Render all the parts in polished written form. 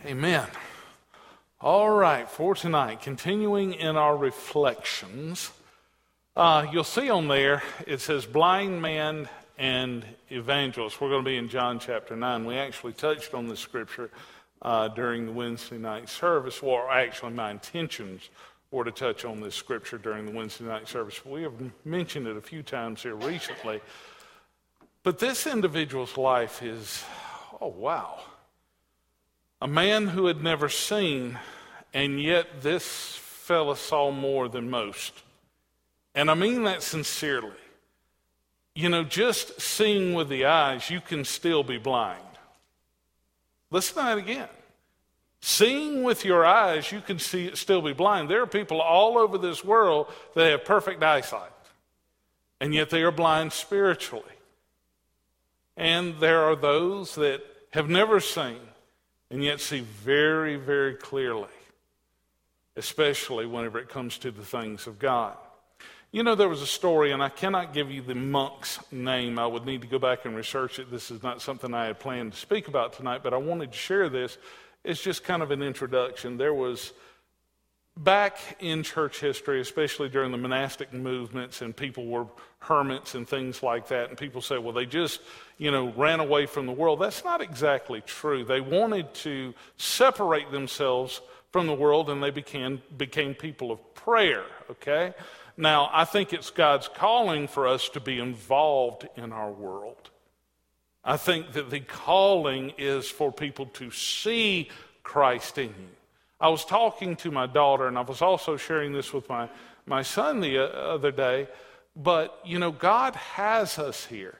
Amen. All right, for tonight, continuing in our reflections, you'll see on there it says blind man and evangelist. We're going to be in John chapter 9. We actually touched on this scripture during the Wednesday night service. Well, actually, my intentions were to touch on this scripture during the Wednesday night service. We have mentioned it a few times here recently. But this individual's life is, oh wow. A man who had never seen, and yet this fella saw more than most. And I mean that sincerely. You know, just seeing with the eyes, you can still be blind. Listen to that again. Seeing with your eyes, you can still be blind. There are people all over this world that have perfect eyesight, and yet they are blind spiritually. And there are those that have never seen, and yet see very, very clearly, especially whenever it comes to the things of God. You know, there was a story, and I cannot give you the monk's name. I would need to go back and research it. This is not something I had planned to speak about tonight, but I wanted to share this. It's just kind of an introduction. There was, back in church history, especially during the monastic movements, and people were hermits and things like that, and people say, well, they just, ran away from the world. That's not exactly true. They wanted to separate themselves from the world, and they became people of prayer, okay? Now, I think it's God's calling for us to be involved in our world. I think that the calling is for people to see Christ in you. I was talking to my daughter, and I was also sharing this with my son the other day, but, God has us here.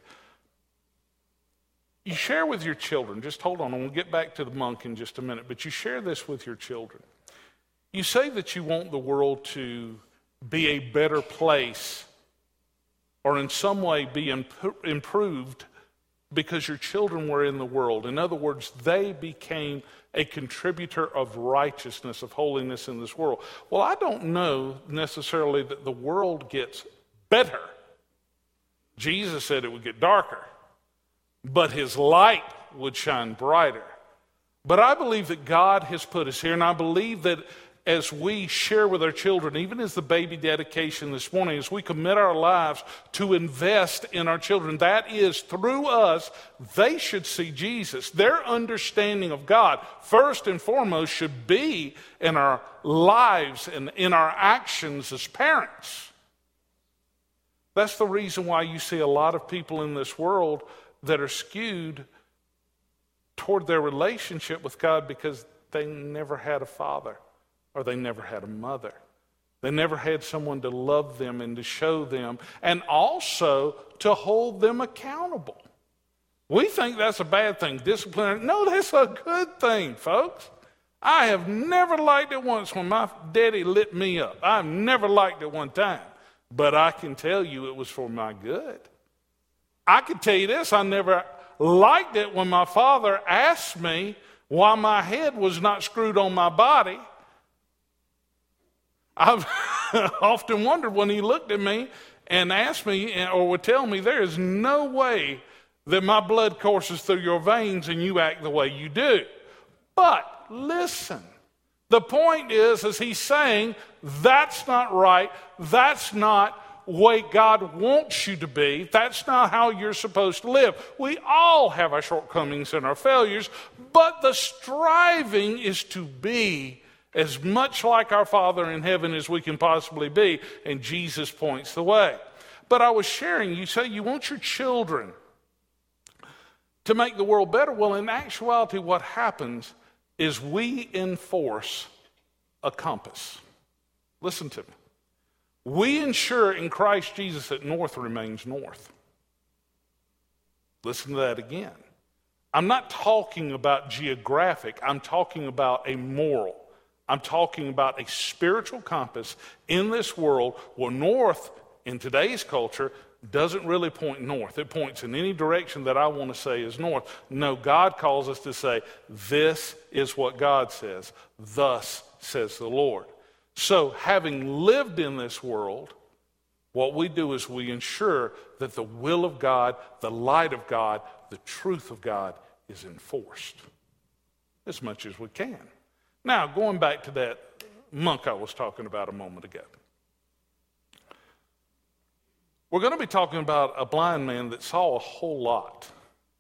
You share with your children, just hold on, and we'll get back to the monk in just a minute, but you share this with your children. You say that you want the world to be a better place or in some way be improved because your children were in the world. In other words, they became a contributor of righteousness, of holiness in this world. Well, I don't know necessarily that the world gets better. Jesus said it would get darker, but his light would shine brighter. But I believe that God has put us here, and I believe that as we share with our children, even as the baby dedication this morning, as we commit our lives to invest in our children, that is, through us, they should see Jesus. Their understanding of God, first and foremost, should be in our lives and in our actions as parents. That's the reason why you see a lot of people in this world that are skewed toward their relationship with God because they never had a father. Or they never had a mother. They never had someone to love them and to show them and also to hold them accountable. We think that's a bad thing, disciplinary. No, that's a good thing, folks. I have never liked it once when my daddy lit me up. I've never liked it one time. But I can tell you it was for my good. I can tell you this, I never liked it when my father asked me why my head was not screwed on my body. I've often wondered when he looked at me and asked me or would tell me, there is no way that my blood courses through your veins and you act the way you do. But listen, the point is he's saying, that's not right. That's not the way God wants you to be. That's not how you're supposed to live. We all have our shortcomings and our failures, but the striving is to be as much like our Father in heaven as we can possibly be, and Jesus points the way. But I was sharing, you say you want your children to make the world better. Well, in actuality, what happens is we enforce a compass. Listen to me. We ensure in Christ Jesus that north remains north. Listen to that again. I'm not talking about geographic. I'm talking about a moral. I'm talking about a spiritual compass in this world where north, in today's culture, doesn't really point north. It points in any direction that I want to say is north. No, God calls us to say, this is what God says. Thus says the Lord. So, having lived in this world, what we do is we ensure that the will of God, the light of God, the truth of God is enforced. as much as we can. Now, going back to that monk I was talking about a moment ago. We're going to be talking about a blind man that saw a whole lot.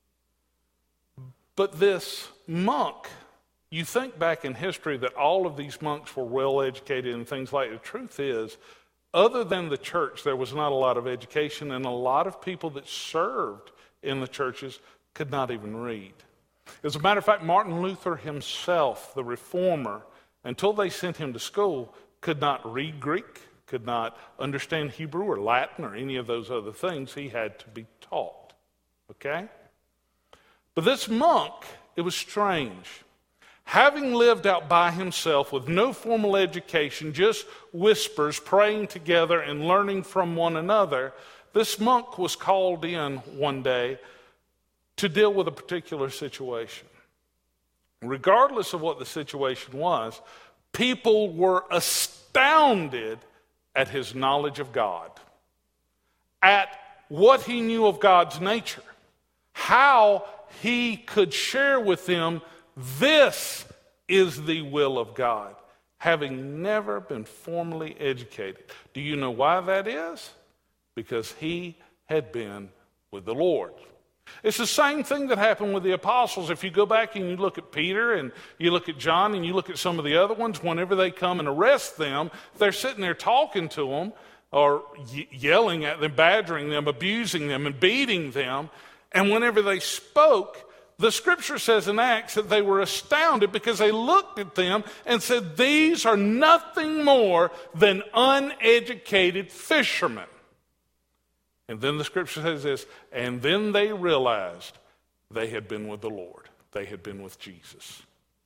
But this monk, you think back in history that all of these monks were well educated and things like that. The truth is, other than the church, there was not a lot of education, and a lot of people that served in the churches could not even read. As a matter of fact, Martin Luther himself, the reformer, until they sent him to school, could not read Greek, could not understand Hebrew or Latin or any of those other things. He had to be taught. Okay? But this monk, it was strange. Having lived out by himself with no formal education, just whispers, praying together and learning from one another, this monk was called in one day to deal with a particular situation. Regardless of what the situation was, people were astounded at his knowledge of God, at what he knew of God's nature, how he could share with them, this is the will of God, having never been formally educated. Do you know why that is? Because he had been with the Lord. It's the same thing that happened with the apostles. If you go back and you look at Peter and you look at John and you look at some of the other ones, whenever they come and arrest them, they're sitting there talking to them or yelling at them, badgering them, abusing them, and beating them. And whenever they spoke, the scripture says in Acts that they were astounded because they looked at them and said, these are nothing more than uneducated fishermen. And then the scripture says this, and then they realized they had been with the Lord. They had been with Jesus.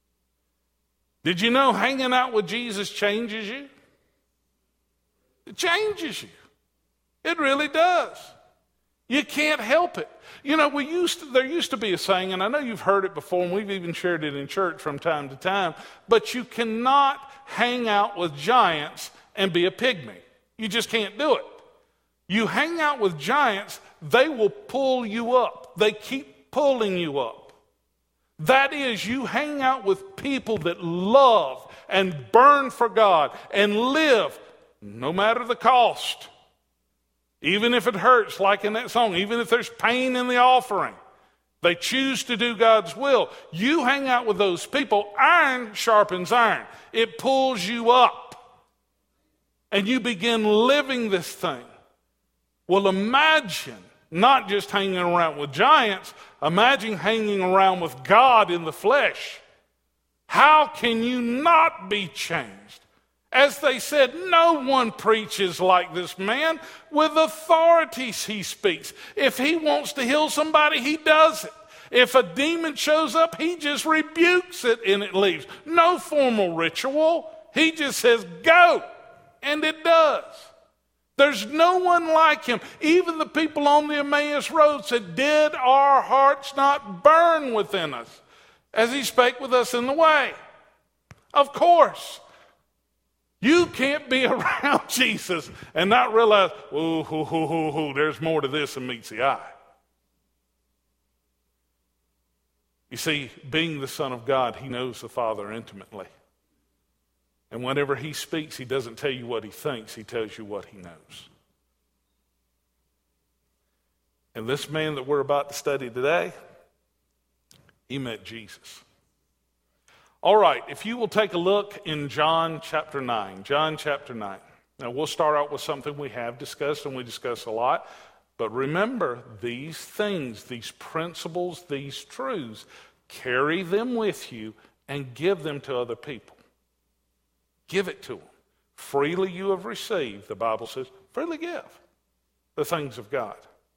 Did you know hanging out with Jesus changes you? It changes you. It really does. You can't help it. You know, there used to be a saying, and I know you've heard it before, and we've even shared it in church from time to time, but you cannot hang out with giants and be a pygmy. You just can't do it. You hang out with giants, they will pull you up. They keep pulling you up. That is, you hang out with people that love and burn for God and live no matter the cost. Even if it hurts, like in that song, even if there's pain in the offering, they choose to do God's will. You hang out with those people, iron sharpens iron. It pulls you up. And you begin living this thing. Well, imagine not just hanging around with giants, imagine hanging around with God in the flesh. How can you not be changed? As they said, no one preaches like this man. With authorities he speaks. If he wants to heal somebody, he does it. If a demon shows up, he just rebukes it and it leaves. No formal ritual. He just says, go, and it does. There's no one like him. Even the people on the Emmaus Road said, did our hearts not burn within us as he spake with us in the way? Of course. You can't be around Jesus and not realize, there's more to this than meets the eye. You see, being the Son of God, he knows the Father intimately. And whenever he speaks, he doesn't tell you what he thinks, he tells you what he knows. And this man that we're about to study today, he met Jesus. All right, if you will take a look in John chapter 9. John chapter 9. Now, we'll start out with something we have discussed, and we discuss a lot. But remember, these things, these principles, these truths, carry them with you and give them to other people. Give it to them. Freely you have received, the Bible says, freely give the things of God.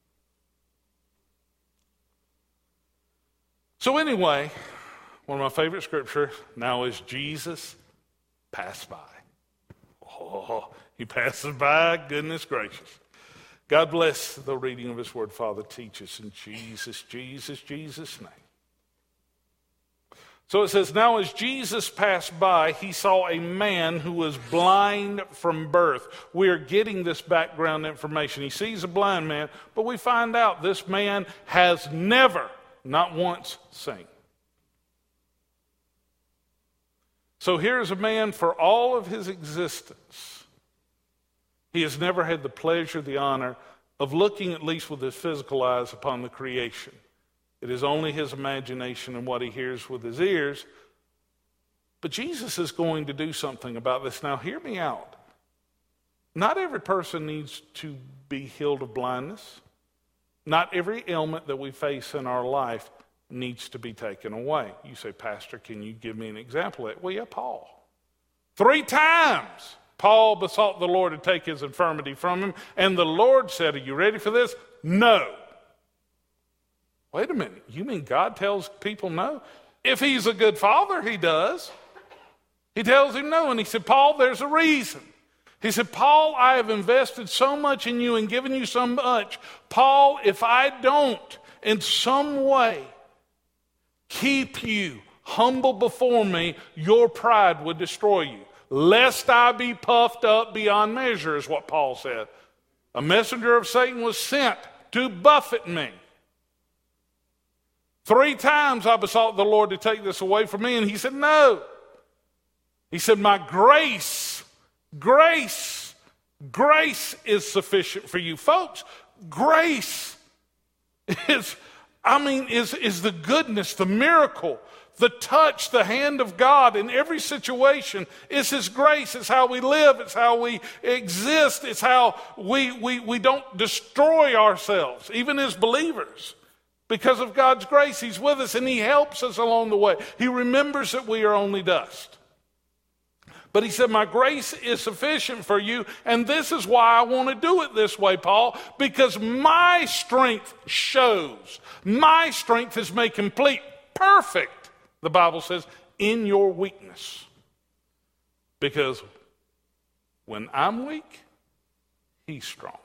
So anyway, one of my favorite scriptures, now as Jesus passed by. Oh, he passes by, goodness gracious. God bless the reading of his word. Father, teach us in Jesus' name. So it says, now as Jesus passed by, he saw a man who was blind from birth. We are getting this background information. He sees a blind man, but we find out this man has never, not once, seen. So here's a man, for all of his existence, he has never had the pleasure, the honor of looking, at least with his physical eyes, upon the creation. It is only his imagination and what he hears with his ears. But Jesus is going to do something about this. Now, hear me out. Not every person needs to be healed of blindness. Not every ailment that we face in our life needs to be taken away. You say, Pastor, can you give me an example of that? Well, yeah, Paul. 3 times Paul besought the Lord to take his infirmity from him, and the Lord said, are you ready for this? No. Wait a minute. You mean God tells people no? If he's a good father, he does. He tells him no, and he said, Paul, there's a reason. He said, Paul, I have invested so much in you and given you so much. Paul, if I don't in some way keep you humble before me, your pride would destroy you. Lest I be puffed up beyond measure, is what Paul said. A messenger of Satan was sent to buffet me. 3 times I besought the Lord to take this away from me, and he said, no. He said, my grace is sufficient for you. Folks, grace is the goodness, the miracle, the touch, the hand of God in every situation. It's his grace. It's how we live. It's how we exist. It's how we don't destroy ourselves, even as believers. Because of God's grace, he's with us and he helps us along the way. He remembers that we are only dust. But he said, my grace is sufficient for you, and this is why I want to do it this way, Paul, because my strength shows. My strength is made complete, perfect, the Bible says, in your weakness. Because when I'm weak, he's strong.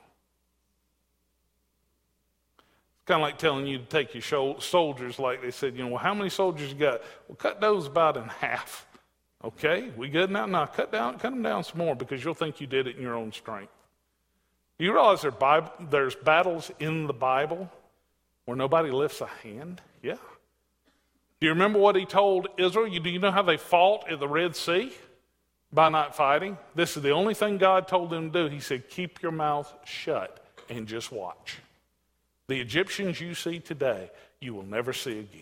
It's kind of like telling you to take your soldiers, like they said, well, how many soldiers you got? Well, cut those about in half. Okay, we good now? No, cut them down some more because you'll think you did it in your own strength. Do you realize there's battles in the Bible where nobody lifts a hand? Yeah. Do you remember what he told Israel? Do you know how they fought at the Red Sea? By not fighting. This is the only thing God told them to do. He said, keep your mouth shut and just watch. The Egyptians you see today, you will never see again.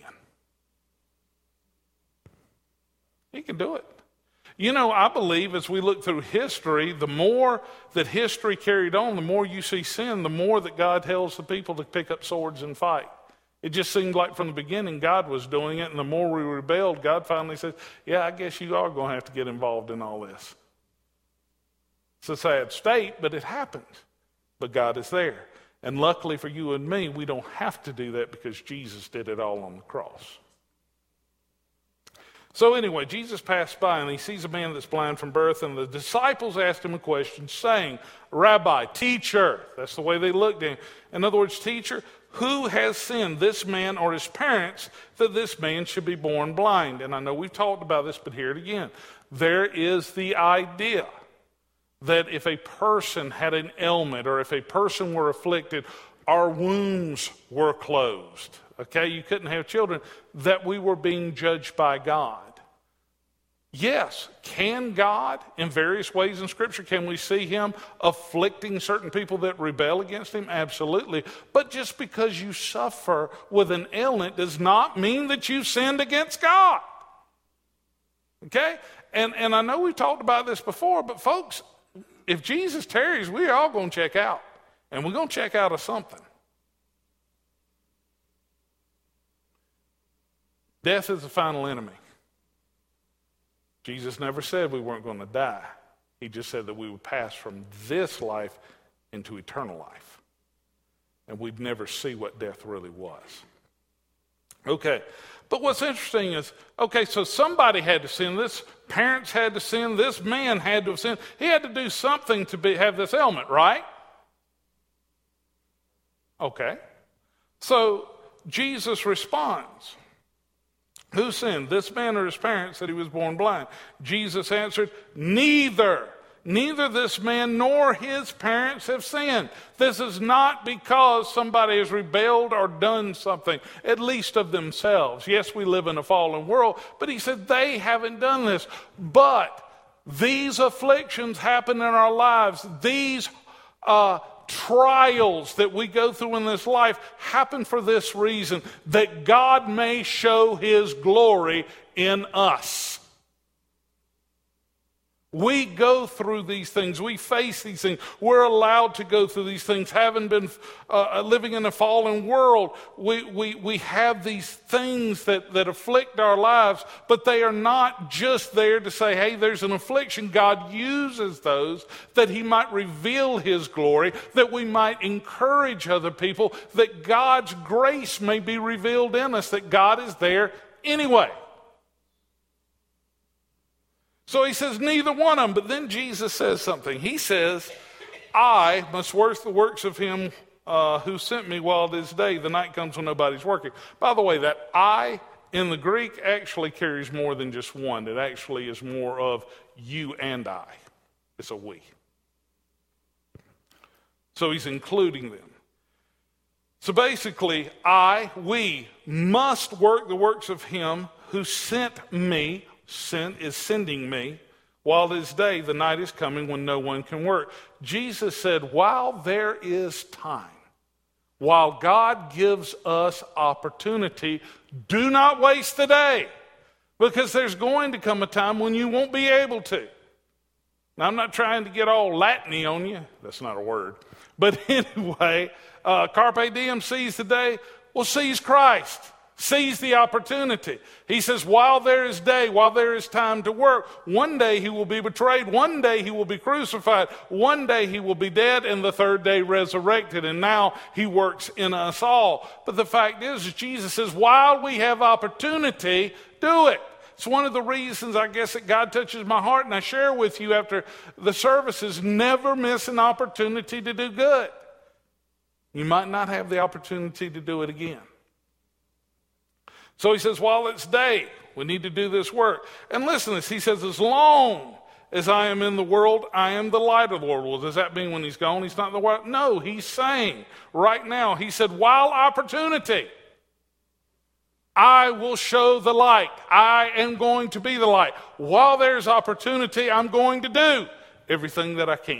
He can do it. I believe as we look through history, the more that history carried on, the more you see sin, the more that God tells the people to pick up swords and fight. It just seemed like from the beginning God was doing it, and the more we rebelled, God finally said, yeah, I guess you are going to have to get involved in all this. It's a sad state, but it happens. But God is there. And luckily for you and me, we don't have to do that because Jesus did it all on the cross. So anyway, Jesus passed by and he sees a man that's blind from birth, and the disciples asked him a question saying, Rabbi, teacher, that's the way they looked at him. In other words, teacher, who has sinned, this man or his parents, that this man should be born blind? And I know we've talked about this, but hear it again. There is the idea that if a person had an ailment or if a person were afflicted, our wombs were closed. Okay, you couldn't have children, that we were being judged by God. Yes, can God, in various ways in Scripture, can we see him afflicting certain people that rebel against him? Absolutely. But just because you suffer with an ailment does not mean that you've sinned against God. Okay? And I know we've talked about this before, but folks, if Jesus tarries, we're all going to check out. And we're going to check out of something. Death is the final enemy. Jesus never said we weren't going to die. He just said that we would pass from this life into eternal life. And we'd never see what death really was. Okay, but what's interesting is, okay, so somebody had to sin. This parents had to sin. This man had to have sinned. He had to do something to have this ailment, right? Okay. So Jesus responds. Who sinned, this man or his parents, that he was born blind? Jesus answered, neither. neither this man nor his parents have sinned. This is not because somebody has rebelled or done something, at least of themselves. Yes, we live in a fallen world, but he said they haven't done this. But these afflictions happen in our lives. These trials that we go through in this life happen for this reason, that God may show his glory in us. We go through these things. We face these things. We're allowed to go through these things. Having been living in a fallen world, we have these things that afflict our lives, but they are not just there to say, hey, there's an affliction. God uses those that he might reveal his glory, that we might encourage other people, that God's grace may be revealed in us, that God is there anyway. So he says, neither one of them. But then Jesus says something. He says, I must work the works of him who sent me while it is day. The night comes when nobody's working. By the way, that I in the Greek actually carries more than just one. It actually is more of you and I. It's a we. So he's including them. So basically, we must work the works of him who sent me. Sending me while it is day. The night is coming when no one can work. Jesus said, while there is time, while God gives us opportunity, do not waste the day, because there's going to come a time when you won't be able to. Now, I'm not trying to get all Latin-y on you. That's not a word. But anyway, carpe diem, seize the day. Well, seize Christ. Seize the opportunity. He says, while there is day, while there is time to work, one day he will be betrayed, one day he will be crucified, one day he will be dead, and the third day resurrected. And now he works in us all. But the fact is, Jesus says, while we have opportunity, do it. It's one of the reasons, I guess, that God touches my heart, and I share with you after the services, never miss an opportunity to do good. You might not have the opportunity to do it again. So he says, while it's day, we need to do this work. And listen to this. He says, as long as I am in the world, I am the light of the world. Well, does that mean when he's gone, he's not in the world? No, he's saying right now, he said, while opportunity, I will show the light. I am going to be the light. While there's opportunity, I'm going to do everything that I can.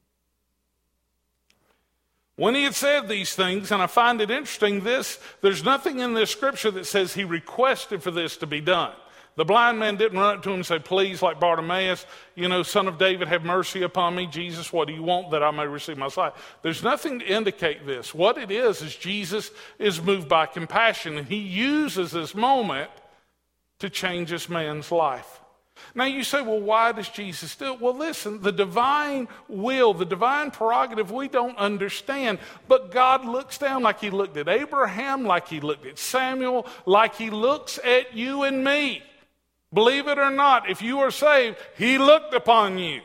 When he had said these things, and I find it interesting, there's nothing in this scripture that says he requested for this to be done. The blind man didn't run up to him and say, please, like Bartimaeus, Son of David, have mercy upon me. Jesus, what do you want that I may receive my sight? There's nothing to indicate this. What it is Jesus is moved by compassion, and he uses this moment to change this man's life. Now you say, well, why does Jesus do it? Well, listen, the divine will, the divine prerogative, we don't understand. But God looks down like he looked at Abraham, like he looked at Samuel, like he looks at you and me. Believe it or not, if you are saved, he looked upon you.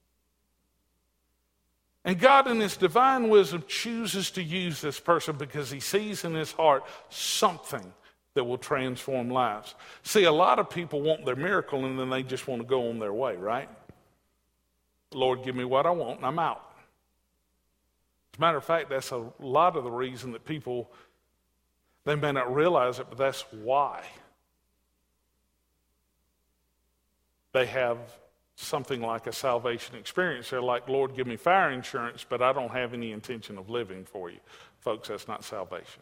And God in his divine wisdom chooses to use this person because he sees in his heart something that will transform lives. See, a lot of people want their miracle and then they just want to go on their way, right? Lord, give me what I want and I'm out. As a matter of fact, that's a lot of the reason that people, they may not realize it, but that's why they have something like a salvation experience. They're like, Lord, give me fire insurance, but I don't have any intention of living for you. Folks, that's not salvation.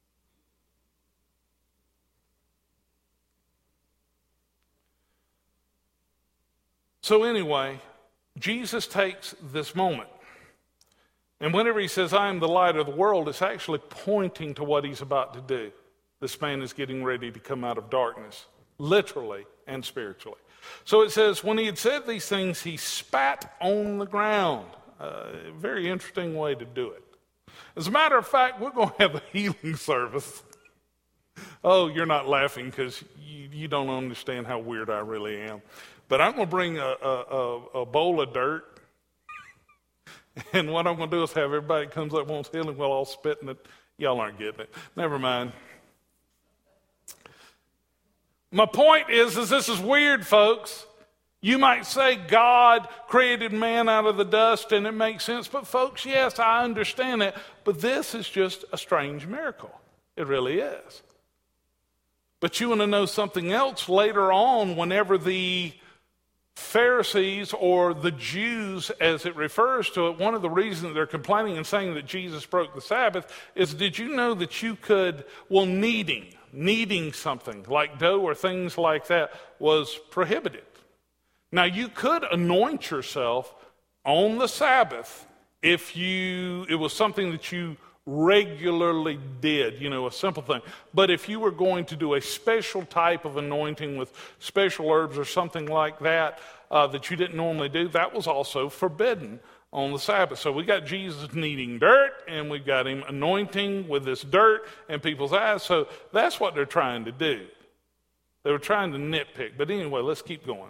So anyway, Jesus takes this moment. And whenever he says, I am the light of the world, it's actually pointing to what he's about to do. This man is getting ready to come out of darkness, literally and spiritually. So it says, when he had said these things, he spat on the ground. A very interesting way to do it. As a matter of fact, we're going to have a healing service. Oh, you're not laughing because you don't understand how weird I really am. But I'm going to bring a bowl of dirt. And what I'm going to do is have everybody that comes up wants healing while I'll spit in it. Y'all aren't getting it. Never mind. My point is this is weird, folks. You might say God created man out of the dust and it makes sense. But folks, yes, I understand that. But this is just a strange miracle. It really is. But you want to know something else? Later on, whenever the Pharisees or the Jews, as it refers to it, one of the reasons they're complaining and saying that Jesus broke the Sabbath is, did you know that you could, kneading something like dough or things like that was prohibited. Now, you could anoint yourself on the Sabbath if it was something that you regularly did, a simple thing. But if you were going to do a special type of anointing with special herbs or something like that that you didn't normally do, that was also forbidden on the Sabbath. So we got Jesus kneading dirt, and we got him anointing with this dirt in people's eyes. So that's what they're trying to do. They were trying to nitpick. But anyway, let's keep going.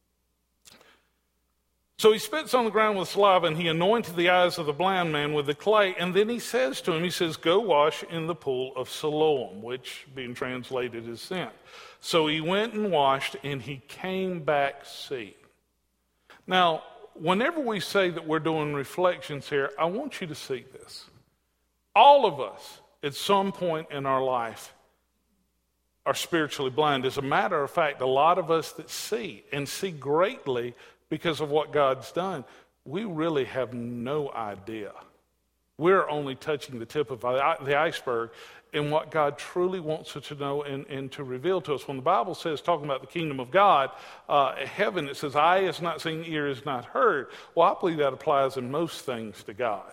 So he spits on the ground with saliva, and he anointed the eyes of the blind man with the clay. And then he says to him, go wash in the pool of Siloam, which being translated is sent. So he went and washed, and he came back seeing. Now, whenever we say that we're doing reflections here, I want you to see this. All of us, at some point in our life, are spiritually blind. As a matter of fact, a lot of us that see, and see greatly, because of what God's done, we really have no idea. We're only touching the tip of the iceberg in what God truly wants us to know and to reveal to us. When the Bible says, talking about the kingdom of God, heaven, it says, eye is not seen, ear is not heard. Well, I believe that applies in most things to God.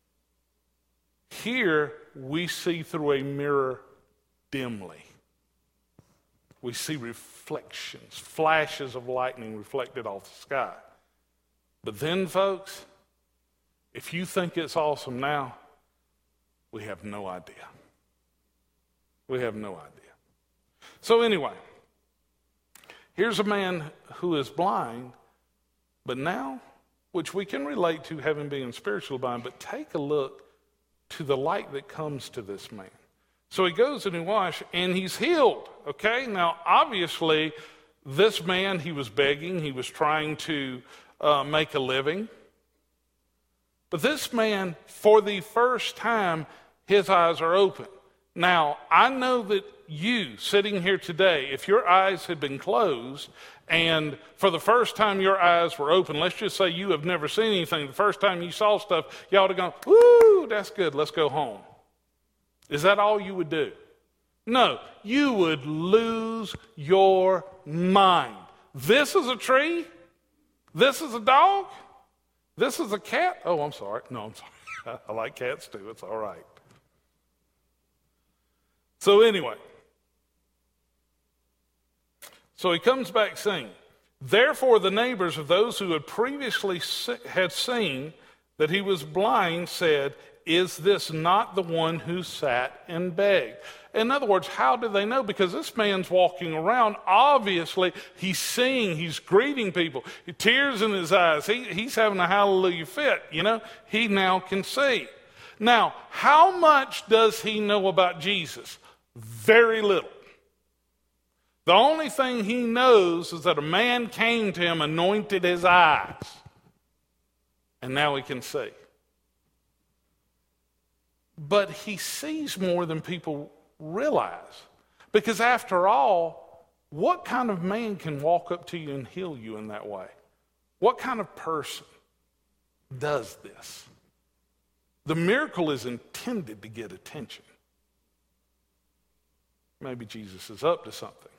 Here, we see through a mirror dimly. We see reflections, flashes of lightning reflected off the sky. But then, folks, if you think it's awesome now, we have no idea. We have no idea. So anyway, here's a man who is blind, but now, which we can relate to having been spiritually blind, but take a look to the light that comes to this man. So he goes and he washes, and he's healed, okay? Now, obviously, this man, he was begging. He was trying to make a living. But this man, for the first time, his eyes are open. Now, I know that you, sitting here today, if your eyes had been closed, and for the first time your eyes were open, let's just say you have never seen anything. The first time you saw stuff, you ought to go, "Woo, that's good, let's go home." Is that all you would do? No, you would lose your mind. This is a tree? This is a dog? This is a cat? Oh, I'm sorry. No, I'm sorry. I like cats too. It's all right. So anyway, so he comes back saying, therefore the neighbors of those who had previously had seen that he was blind said, is this not the one who sat and begged? In other words, how do they know? Because this man's walking around. Obviously, he's seeing, he's greeting people. Tears in his eyes. He's having a hallelujah fit, He now can see. Now, how much does he know about Jesus? Very little. The only thing he knows is that a man came to him, anointed his eyes, and now he can see. But he sees more than people realize. Because after all, what kind of man can walk up to you and heal you in that way? What kind of person does this? The miracle is intended to get attention. Maybe Jesus is up to something.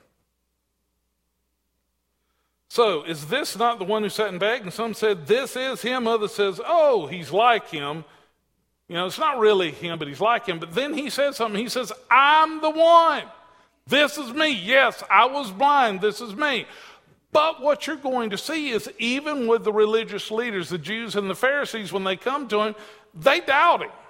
So, is this not the one who sat and begged? And some said, this is him. Others says, oh, he's like him. It's not really him, but he's like him. But then he says something. He says, I'm the one. This is me. Yes, I was blind. This is me. But what you're going to see is even with the religious leaders, the Jews and the Pharisees, when they come to him, they doubt him.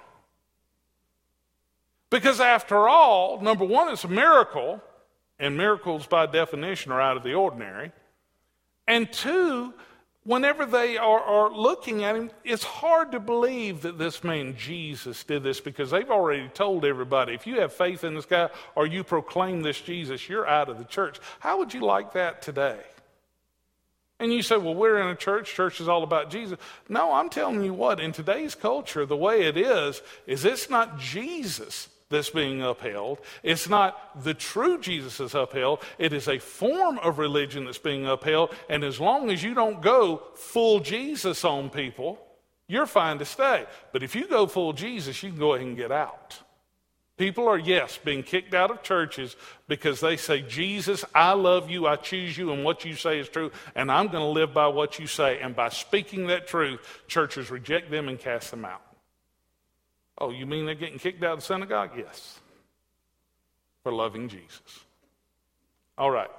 Because after all, number one, it's a miracle, and miracles by definition are out of the ordinary. And two, whenever they are looking at him, it's hard to believe that this man Jesus did this, because they've already told everybody, if you have faith in this guy or you proclaim this Jesus, you're out of the church. How would you like that today? And you say, well, we're in a church. Church is all about Jesus. No, I'm telling you what, in today's culture, the way it is it's not Jesus that's being upheld. It's not the true Jesus that's upheld. It is a form of religion that's being upheld. And as long as you don't go full Jesus on people, you're fine to stay. But if you go full Jesus, you can go ahead and get out. People are, yes, being kicked out of churches because they say, Jesus, I love you, I choose you, and what you say is true, and I'm going to live by what you say. And by speaking that truth, churches reject them and cast them out. Oh, you mean they're getting kicked out of the synagogue? Yes. For loving Jesus. All right.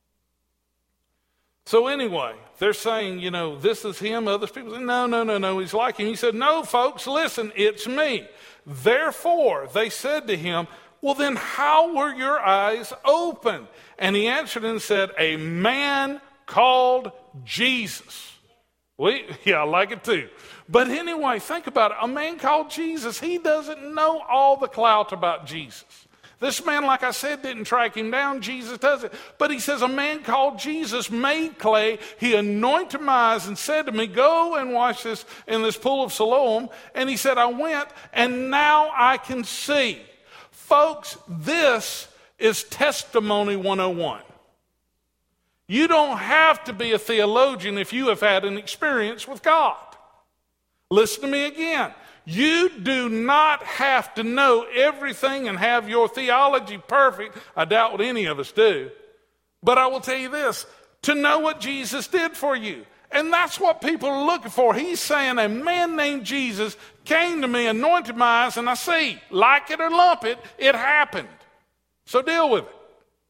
So anyway, they're saying, this is him. Other people say, no, he's like him. He said, no, folks, listen, it's me. Therefore, they said to him, well, then how were your eyes open? And he answered and said, a man called Jesus. I like it too. But anyway, think about it. A man called Jesus, he doesn't know all the clout about Jesus. This man, like I said, didn't track him down. Jesus does it. But he says, a man called Jesus made clay. He anointed my eyes and said to me, go and wash this in this pool of Siloam. And he said, I went, and now I can see. Folks, this is testimony 101. You don't have to be a theologian if you have had an experience with God. Listen to me again. You do not have to know everything and have your theology perfect. I doubt what any of us do. But I will tell you this, to know what Jesus did for you. And that's what people are looking for. He's saying a man named Jesus came to me, anointed my eyes, and I see. Like it or lump it, it happened. So deal with it.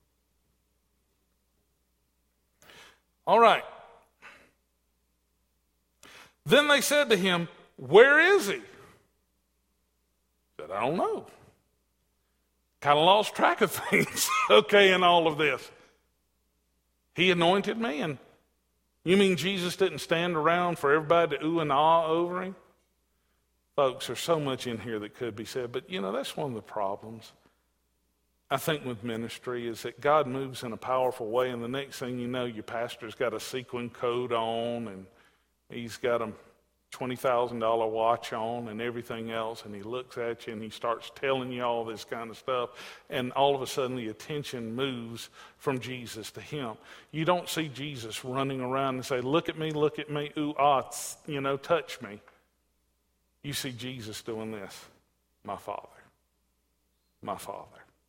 All right. Then they said to him, where is he? Said, I don't know. Kind of lost track of things, in all of this. He anointed me, and you mean Jesus didn't stand around for everybody to ooh and ah over him? Folks, there's so much in here that could be said, but that's one of the problems. I think with ministry is that God moves in a powerful way, and the next thing you know, your pastor's got a sequin coat on, and he's got a $20,000 watch on and everything else, and he looks at you and he starts telling you all this kind of stuff, and all of a sudden the attention moves from Jesus to him. You don't see Jesus running around and say, look at me, ooh, ah, touch me. You see Jesus doing this, my Father, my Father.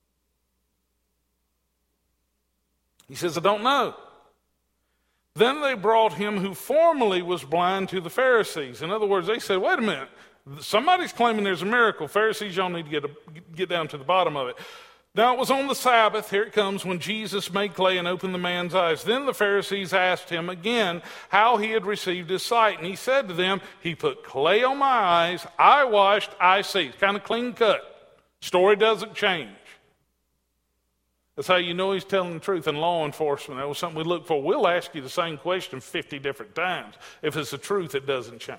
He says, I don't know. Then they brought him who formerly was blind to the Pharisees. In other words, they said, wait a minute, somebody's claiming there's a miracle. Pharisees, y'all need to get down to the bottom of it. Now it was on the Sabbath, here it comes, when Jesus made clay and opened the man's eyes. Then the Pharisees asked him again how he had received his sight. And he said to them, he put clay on my eyes, I washed, I see. It's kind of clean cut. Story doesn't change. That's how you know he's telling the truth. In law enforcement, that was something we look for. We'll ask you the same question 50 different times. If it's the truth, it doesn't change.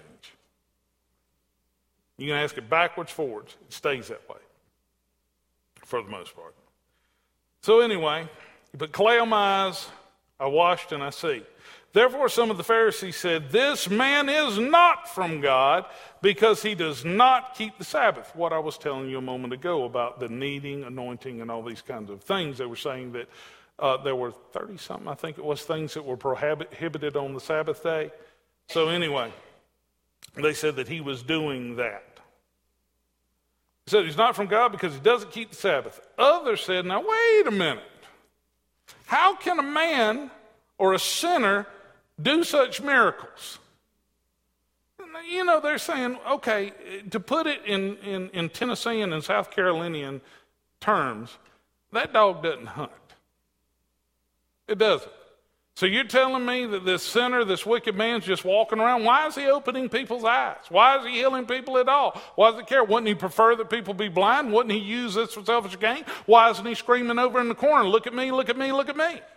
You can ask it backwards, forwards. It stays that way for the most part. So anyway, he put clay on my eyes, I washed and I see. Therefore some of the Pharisees said, this man is not from God because he does not keep the Sabbath. What I was telling you a moment ago about the kneading, anointing, and all these kinds of things. They were saying that there were 30-something, I think it was, things that were prohibited on the Sabbath day. So anyway, they said that he was doing that. He said he's not from God because he doesn't keep the Sabbath. Others said, now wait a minute. How can a man or a sinner do such miracles? They're saying, okay, to put it in Tennessean and South Carolinian terms, that dog doesn't hunt. It doesn't. So you're telling me that this sinner, this wicked man's just walking around? Why is he opening people's eyes? Why is he healing people at all? Why does he care? Wouldn't he prefer that people be blind? Wouldn't he use this for selfish gain? Why isn't he screaming over in the corner, look at me, look at me, look at me?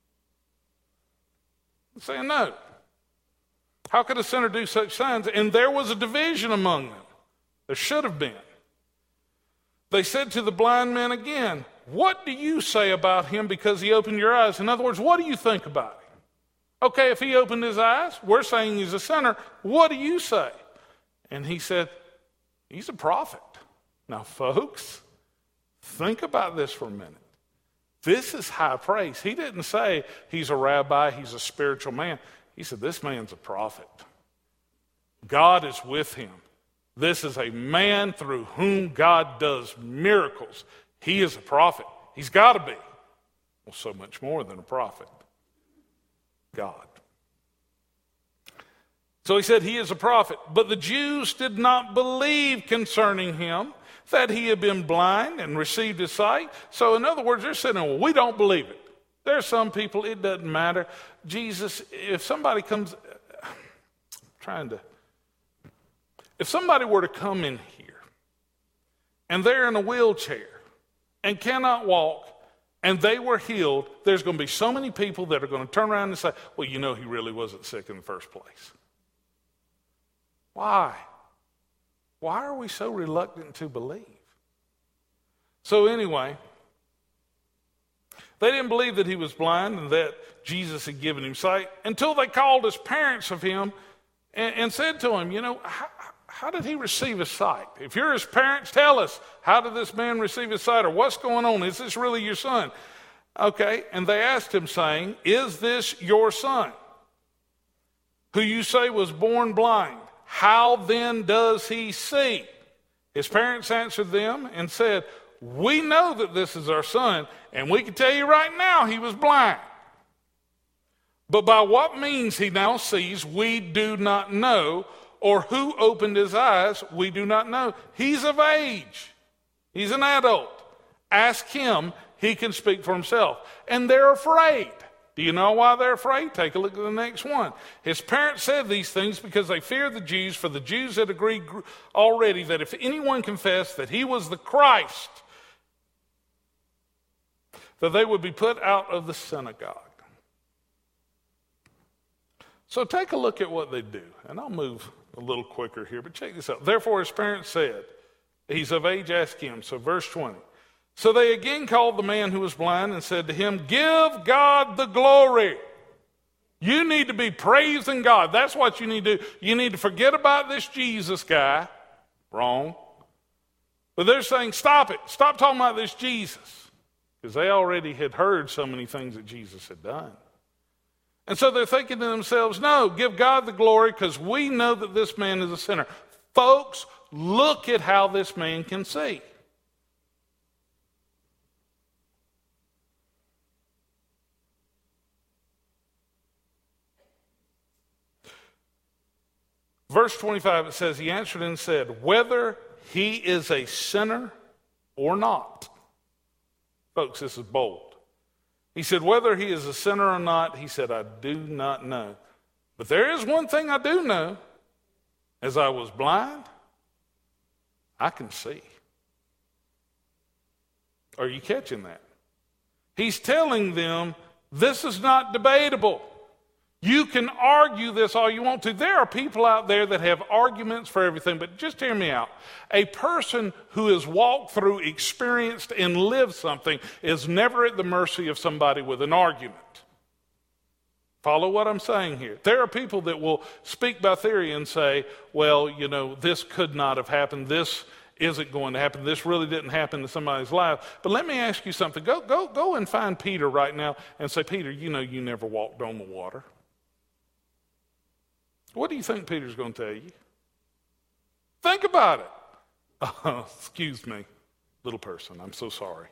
I'm saying no. How could a sinner do such signs? And there was a division among them. There should have been. They said to the blind man again, what do you say about him because he opened your eyes? In other words, what do you think about him? Okay, if he opened his eyes, we're saying he's a sinner. What do you say? And he said, he's a prophet. Now, folks, think about this for a minute. This is high praise. He didn't say he's a rabbi, he's a spiritual man. He said, this man's a prophet. God is with him. This is a man through whom God does miracles. He is a prophet. He's got to be. Well, so much more than a prophet. God. So he said he is a prophet. But the Jews did not believe concerning him that he had been blind and received his sight. So in other words, they're saying, well, we don't believe it. There are some people, it doesn't matter. Jesus, if somebody were to come in here and they're in a wheelchair and cannot walk and they were healed, there's going to be so many people that are going to turn around and say, well, you know, he really wasn't sick in the first place. Why? Why are we so reluctant to believe? So anyway, they didn't believe that he was blind and that Jesus had given him sight until they called his parents of him and said to him, you know, how did he receive his sight? If you're his parents, tell us, how did this man receive his sight, or what's going on? Is this really your son? Okay, and they asked him, saying, is this your son, who you say was born blind? How then does he see? His parents answered them and said, we know that this is our son, and we can tell you right now he was blind. But by what means he now sees, we do not know, or who opened his eyes, we do not know. He's of age. He's an adult. Ask him, he can speak for himself. And they're afraid. Do you know why they're afraid? Take a look at the next one. His parents said these things because they feared the Jews, for the Jews had agreed already that if anyone confessed that he was the Christ, that they would be put out of the synagogue. So take a look at what they do. And I'll move a little quicker here, but check this out. Therefore his parents said, he's of age, ask him. So verse 20. So they again called the man who was blind and said to him, give God the glory. You need to be praising God. That's what you need to do. You need to forget about this Jesus guy. Wrong. But they're saying, stop it. Stop talking about this Jesus. Because they already had heard so many things that Jesus had done. And so they're thinking to themselves, no, give God the glory because we know that this man is a sinner. Folks, look at how this man can see. Verse 25, it says, he answered and said, whether he is a sinner or not. Folks, this is bold. He said, whether he is a sinner or not, he said, I do not know. But there is one thing I do know. As I was blind, I can see. Are you catching that? He's telling them, this is not debatable. You can argue this all you want to. There are people out there that have arguments for everything, but just hear me out. A person who has walked through, experienced, and lived something is never at the mercy of somebody with an argument. Follow what I'm saying here. There are people that will speak by theory and say, well, you know, this could not have happened. This isn't going to happen. This really didn't happen in somebody's life. But let me ask you something. Go and find Peter right now and say, Peter, you know you never walked on the water. What do you think Peter's going to tell you? Think about it. Oh, excuse me, little person. I'm so sorry.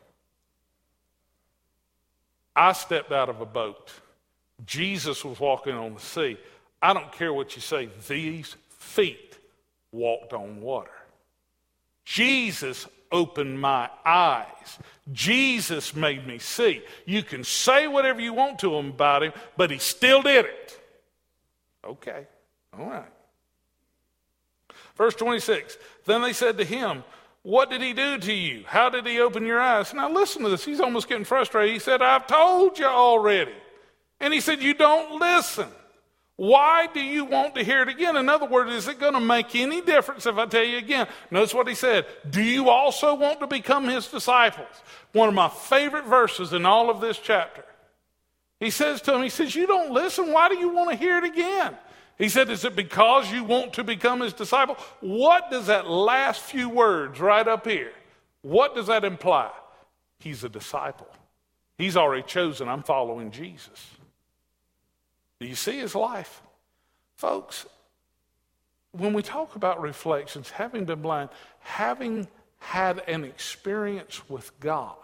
I stepped out of a boat. Jesus was walking on the sea. I don't care what you say. These feet walked on water. Jesus opened my eyes. Jesus made me see. You can say whatever you want to him about him, but he still did it. Okay. All right. Verse 26, then they said to him, what did he do to you? How did he open your eyes? Now listen to this. He's almost getting frustrated. He said, I've told you already. And he said, you don't listen. Why do you want to hear it again? In other words, is it going to make any difference if I tell you again? Notice what he said. Do you also want to become his disciples? One of my favorite verses in all of this chapter. He says to him, he says, you don't listen. Why do you want to hear it again? He said, is it because you want to become his disciple? What does that last few words right up here, what does that imply? He's a disciple. He's already chosen, I'm following Jesus. Do you see his life? Folks, when we talk about reflections, having been blind, having had an experience with God,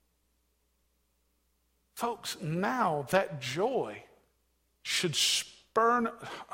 folks, now that joy should spur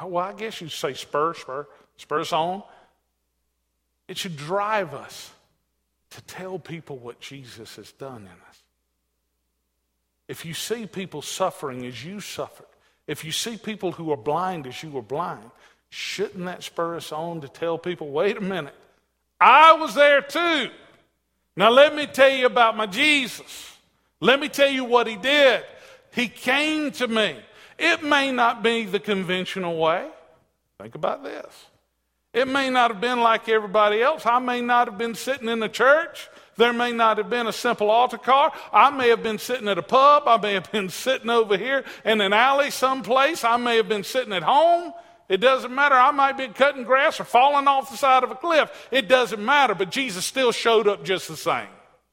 us on. It should drive us to tell people what Jesus has done in us. If you see people suffering as you suffered, if you see people who are blind as you were blind, shouldn't that spur us on to tell people, wait a minute, I was there too. Now let me tell you about my Jesus. Let me tell you what he did. He came to me. It may not be the conventional way. Think about this. It may not have been like everybody else. I may not have been sitting in the church. There may not have been a simple altar call. I may have been sitting at a pub. I may have been sitting over here in an alley someplace. I may have been sitting at home. It doesn't matter. I might be cutting grass or falling off the side of a cliff. It doesn't matter, but Jesus still showed up just the same.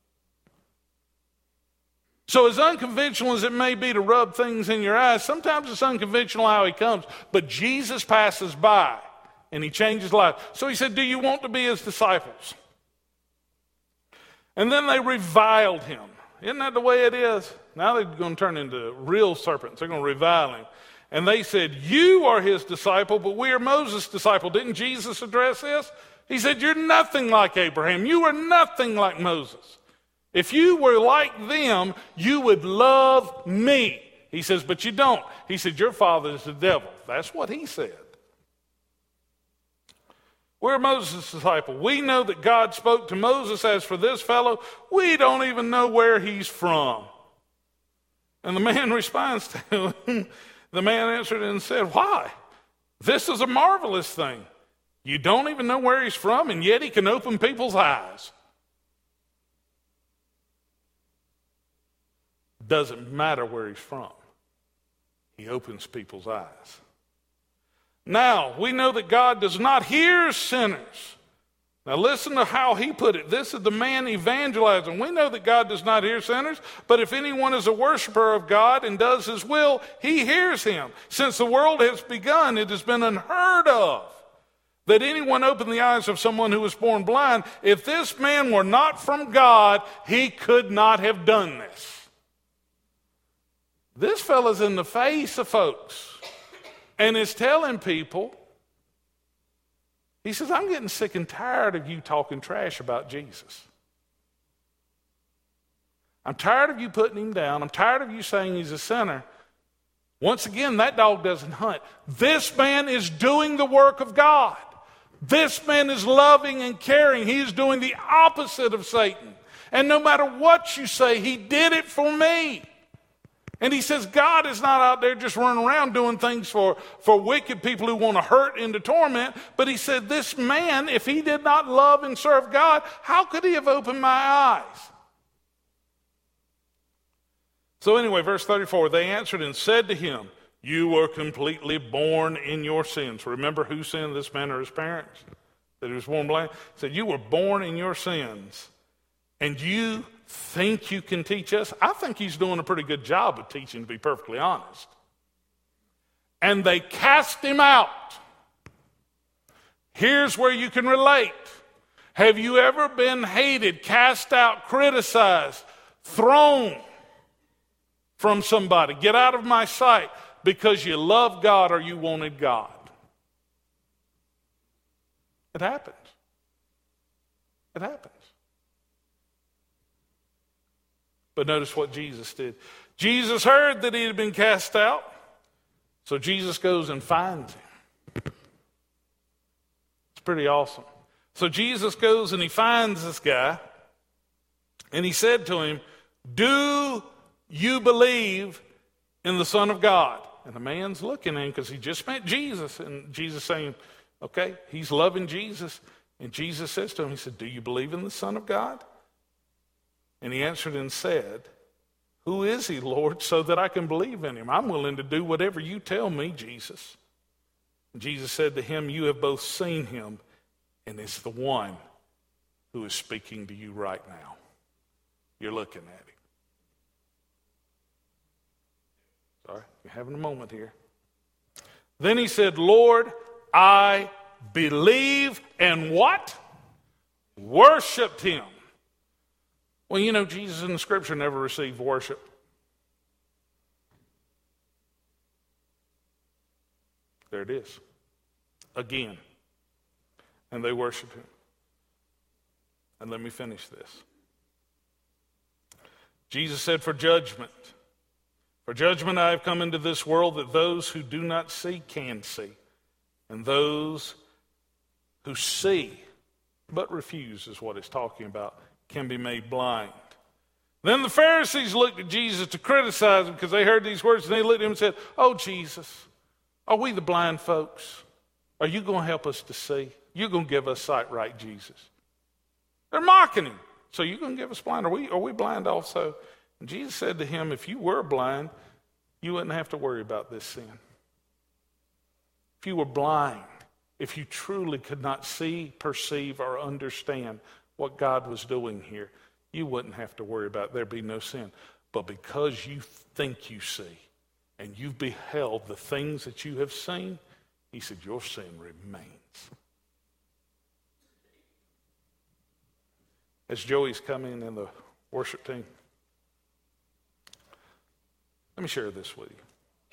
So as unconventional as it may be to rub things in your eyes, sometimes it's unconventional how he comes, but Jesus passes by and he changes life. So he said, do you want to be his disciples? And then they reviled him. Isn't that the way it is? Now they're going to turn into real serpents. They're going to revile him. And they said, you are his disciple, but we are Moses' disciple. Didn't Jesus address this? He said, you're nothing like Abraham. You are nothing like Moses. If you were like them, you would love me. He says, but you don't. He said, your father is the devil. That's what he said. We're Moses' disciple. We know that God spoke to Moses. As for this fellow, we don't even know where he's from. And the man responds to him. The man answered and said, why? This is a marvelous thing. You don't even know where he's from, and yet he can open people's eyes. Doesn't matter where he's from. He opens people's eyes. Now, we know that God does not hear sinners. Now listen to how he put it. This is the man evangelizing. We know that God does not hear sinners, but if anyone is a worshiper of God and does his will, he hears him. Since the world has begun, it has been unheard of that anyone opened the eyes of someone who was born blind. If this man were not from God, he could not have done this. This fella's in the face of folks and is telling people, he says, I'm getting sick and tired of you talking trash about Jesus. I'm tired of you putting him down. I'm tired of you saying he's a sinner. Once again, that dog doesn't hunt. This man is doing the work of God. This man is loving and caring. He is doing the opposite of Satan. And no matter what you say, he did it for me. And he says God is not out there just running around doing things for wicked people who want to hurt and to torment. But he said this man, if he did not love and serve God, how could he have opened my eyes? So anyway, verse 34, they answered and said to him, you were completely born in your sins. Remember who sinned, this man or his parents? That he was born blind? He said, you were born in your sins. And you think you can teach us? I think he's doing a pretty good job of teaching, to be perfectly honest. And they cast him out. Here's where you can relate. Have you ever been hated, cast out, criticized, thrown from somebody? Get out of my sight because you love God or you wanted God. It happens. It happens. But notice what Jesus did. Jesus heard that he had been cast out, so Jesus goes and finds him. It's pretty awesome. So Jesus goes and he finds this guy, and he said to him, do you believe in the Son of God? And the man's looking at him because he just met Jesus, and Jesus saying, okay, he's loving Jesus. And Jesus says to him, he said, do you believe in the Son of God? And he answered and said, Who is he, Lord, so that I can believe in him? I'm willing to do whatever you tell me, Jesus. And Jesus said to him, you have both seen him, and it's the one who is speaking to you right now. You're looking at him. Sorry, you're having a moment here. Then he said, Lord, I believe, and what? Worshipped him. Well, you know, Jesus in the scripture never received worship. There it is. Again. And they worship him. And let me finish this. Jesus said, for judgment I have come into this world, that those who do not see can see, and those who see but refuse, is what it's talking about, can be made blind. Then the Pharisees looked at Jesus to criticize him because they heard these words, and they looked at him and said, oh, Jesus, are we the blind folks? Are you going to help us to see? You're going to give us sight, right, Jesus? They're mocking him. So you're going to give us blind? Are we blind also? And Jesus said to him, if you were blind, you wouldn't have to worry about this sin. If you were blind, if you truly could not see, perceive, or understand what God was doing here, you wouldn't have to worry about it. There'd be no sin. But because you think you see, and you've beheld the things that you have seen, he said, your sin remains. As Joey's coming in the worship team, let me share this with you.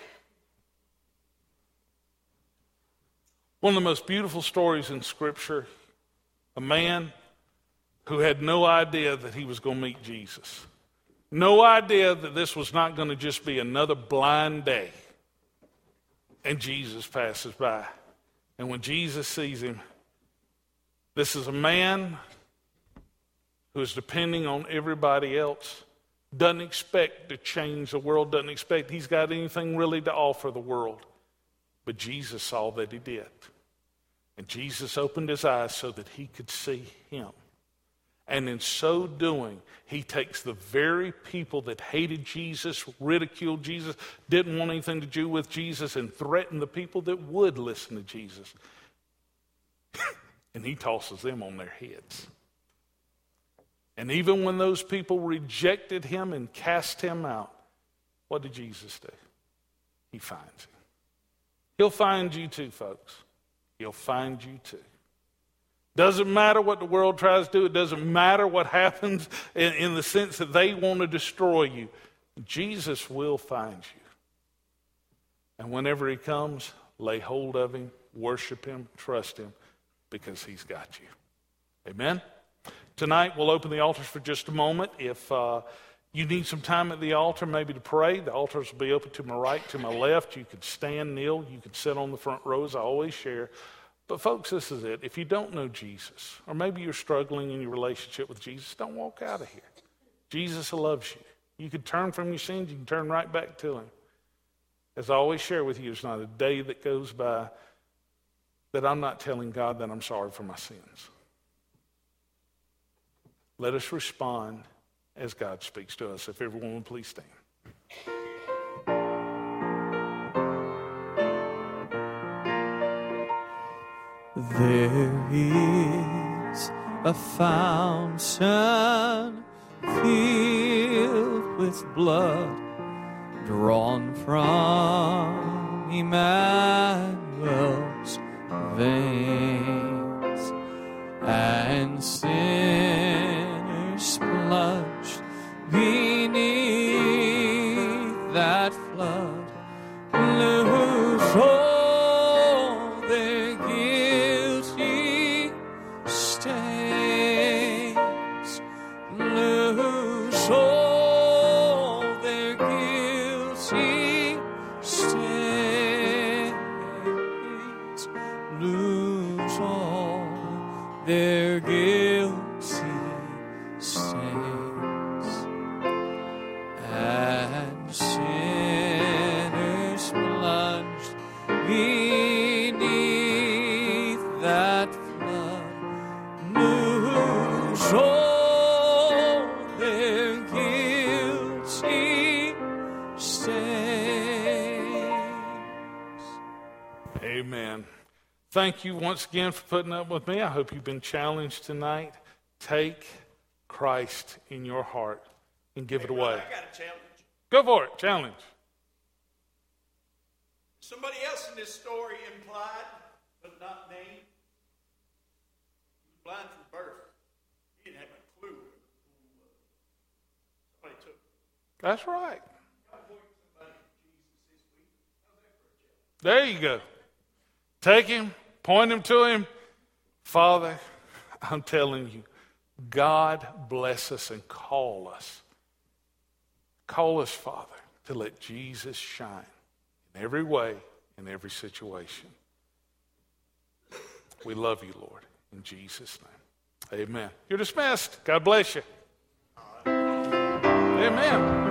One of the most beautiful stories in Scripture, a man who had no idea that he was going to meet Jesus. No idea that this was not going to just be another blind day. And Jesus passes by. And when Jesus sees him, this is a man who is depending on everybody else, doesn't expect to change the world, doesn't expect he's got anything really to offer the world. But Jesus saw that he did. And Jesus opened his eyes so that he could see him. And in so doing, he takes the very people that hated Jesus, ridiculed Jesus, didn't want anything to do with Jesus, and threatened the people that would listen to Jesus. And he tosses them on their heads. And even when those people rejected him and cast him out, what did Jesus do? He finds him. He'll find you too, folks. He'll find you too. Doesn't matter what the world tries to do. It doesn't matter what happens in the sense that they want to destroy you. Jesus will find you. And whenever he comes, lay hold of him, worship him, trust him, because he's got you. Amen? Tonight, we'll open the altars for just a moment. If you need some time at the altar, maybe to pray, the altars will be open to my right, to my left. You could stand, kneel. You could sit on the front rows. I always share. But folks, this is it. If you don't know Jesus, or maybe you're struggling in your relationship with Jesus, don't walk out of here. Jesus loves you. You can turn from your sins. You can turn right back to him. As I always share with you, there's not a day that goes by that I'm not telling God that I'm sorry for my sins. Let us respond as God speaks to us. If everyone would please stand. There is a fountain filled with blood drawn from Emmanuel's veins, and sinners plunged beneath that flood lose all their guilty stains, lose all their guilty stains, lose all their guilty stains, and sinners plunged beneath that flood lose all their guilty Amen. Thank you once again for putting up with me. I hope you've been challenged tonight. Take Christ in your heart and give it away. I got a challenge. Go for it. Challenge. Somebody else in this story implied, but not named. He was blind from birth. He didn't have a clue who somebody took. That's right. There you go. Take him, point him to him. Father, I'm telling you, God bless us and call us. Call us, Father, to let Jesus shine in every way, in every situation. We love you, Lord, in Jesus' name. Amen. You're dismissed. God bless you. Amen.